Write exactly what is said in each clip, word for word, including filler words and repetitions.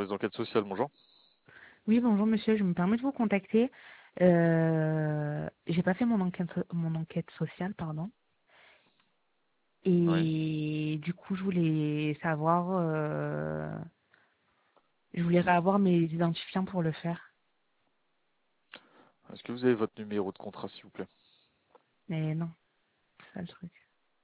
service d'enquête sociale, bonjour. Oui, bonjour monsieur, je me permets de vous contacter. Euh, j'ai pas fait mon enquête, so- mon enquête sociale, pardon. Oui. Et du coup, je voulais savoir, euh, je voulais avoir mes identifiants pour le faire. Est-ce que vous avez votre numéro de contrat, s'il vous plaît? Mais non, c'est ça le truc.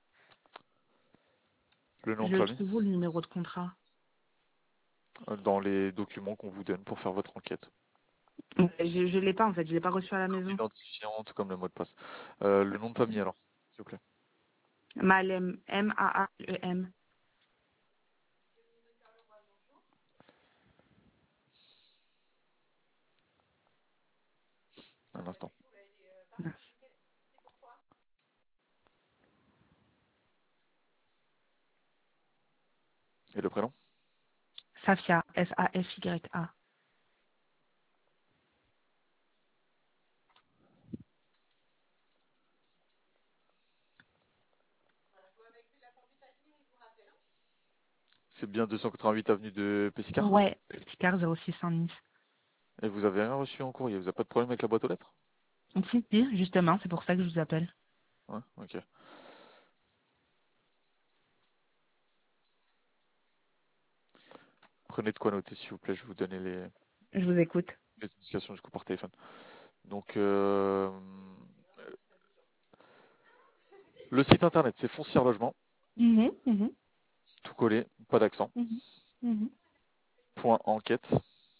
Le nom Je de le famille? trouve où le numéro de contrat? Euh, Dans les documents qu'on vous donne pour faire votre enquête. Euh, Je, je l'ai pas en fait, je l'ai pas reçu à la Comme maison. l'identifiant, tout comme le mot de passe. Euh, le nom de famille, alors, s'il vous plaît. Malem, M A A E M. Un instant. Et le prénom? Safia, S A F Y A. C'est bien deux cent quatre-vingt-huit avenue de Pessicard? Ouais, Picard zéro six cent dix. Et vous avez rien reçu en courrier? Vous n'avez pas de problème avec la boîte aux lettres? Si, si, justement, c'est pour ça que je vous appelle. Ouais, ok. Prenez de quoi noter, s'il vous plaît, je vais vous donner les, Je vous écoute. les indications du coup par téléphone. Donc, euh, le site internet, c'est Foncière Logement, Mhm, mhm, tout collé, pas d'accent, mhm, mhm. point enquête,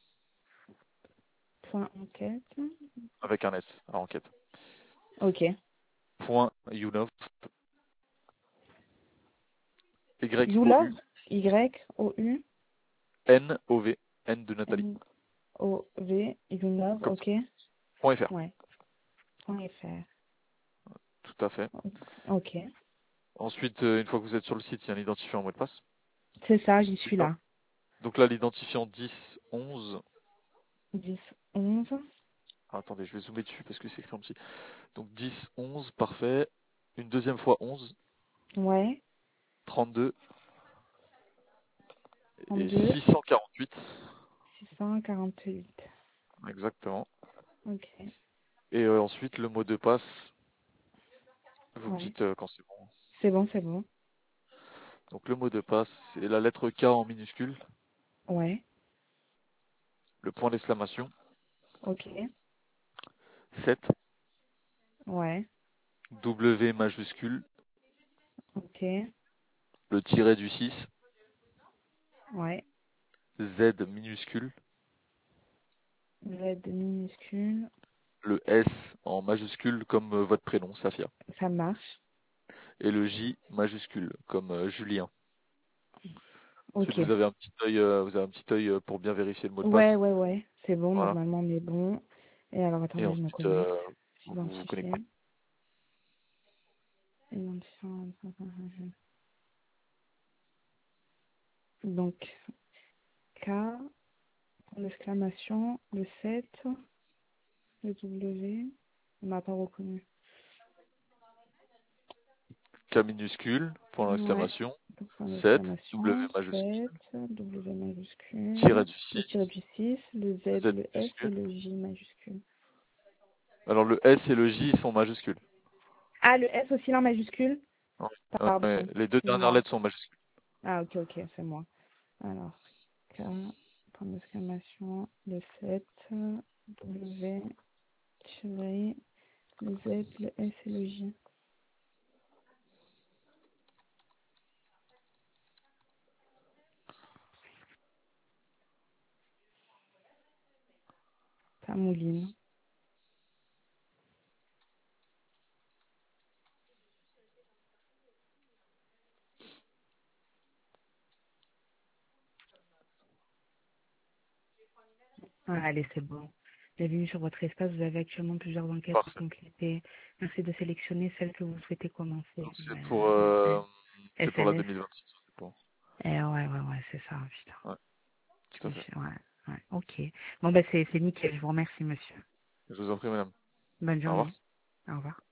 Point enquête. avec un S, à enquête, Ok. point younov, YouLove. Y-O-U, Y O U N-O-V, N de Nathalie, N O V. YouLove. comme ça, Ok. point .fr, Ouais. Point fr. tout à fait. Ok. Ensuite, euh, une fois que vous êtes sur le site, il y a un identifiant en mot de passe. C'est ça, j'y suis D'accord. là. Donc là, l'identifiant dix, onze. Dix, onze. Ah, attendez, je vais zoomer dessus parce que c'est écrit en petit. Donc dix, onze, parfait. Une deuxième fois onze, Ouais. trente-deux et trente-deux. six cent quarante-huit. six cent quarante-huit. Exactement. Ok. Et euh, ensuite, le mot de passe, vous me Ouais. dites euh, quand c'est bon. C'est bon, c'est bon. Donc le mot de passe, c'est la lettre K en minuscule, Ouais. le point d'exclamation, Ok. sept, Ouais. W majuscule, Ok. le tiret du six, Ouais. Z minuscule, Z minuscule. le S en majuscule comme euh, votre prénom, Safia, Ça marche. et le J majuscule comme euh, Julien. Ensuite, Ok. vous avez un petit œil, euh, vous avez un petit œil euh, pour bien vérifier le mot de Ouais, passe. ouais, ouais. C'est bon, Voilà. normalement on est bon. Et alors Et attendez, je me ensuite, connecte. euh, vous vous Identifier. connectez. Identifiant. Donc, K, point d'exclamation, le sept, le W, on m'a pas reconnu. K minuscule, point Ouais, d'exclamation, point sept, W d'exclamation, majuscule, sept, W tiret majuscule, du le tiré six, du six, le Z, Z le S et minuscule. le J majuscule. Alors le S et le J sont majuscules. Ah, le S aussi en majuscule? Ouais. Pardon, Ouais, les deux dernières excuse-moi. lettres sont majuscules. Ah, ok, ok, c'est moi. Alors, K, point d'exclamation, le sept, W, tiré, le Z, le S et le J. Ça mouline. Ah, allez, c'est bon. J'ai vu sur votre espace, vous avez actuellement plusieurs enquêtes à Parfait. compléter. Merci de sélectionner celle que vous souhaitez commencer. Donc c'est Ouais, pour, ouais, euh, ouais. c'est pour la S L S. deux mille vingt-six. C'est pour. Eh ouais, ouais, ouais, c'est ça, putain. Ouais, tout Je à me fait. suis- Ouais, ouais, ok. Bon, bah, c'est c'est nickel. Je vous remercie, monsieur. Je vous en prie, madame. Bonne Au revoir. journée. Au revoir.